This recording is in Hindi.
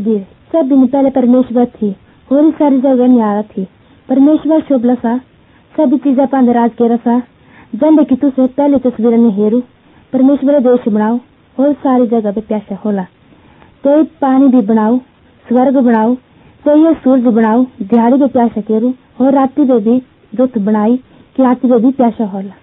तस्वीर सब दिन पहले परमेश्वर थी और सारी जगह न्यारा थी। परमेश्वर शोभला सा सभी चीजा पांद राज के रसा जंडे की तुझे पहले तस्वीर ने हेरू परमेश्वर देश बनाओ और सारी जगह पे प्यासा होला। ते पानी भी बनाओ, स्वर्ग बनाओ, ते ये सूरज बनाओ, दिहाड़ी पे प्यासा केरू और रात्रि पे भी रुत बनाई कि रात्रि पे भी प्यासा होला।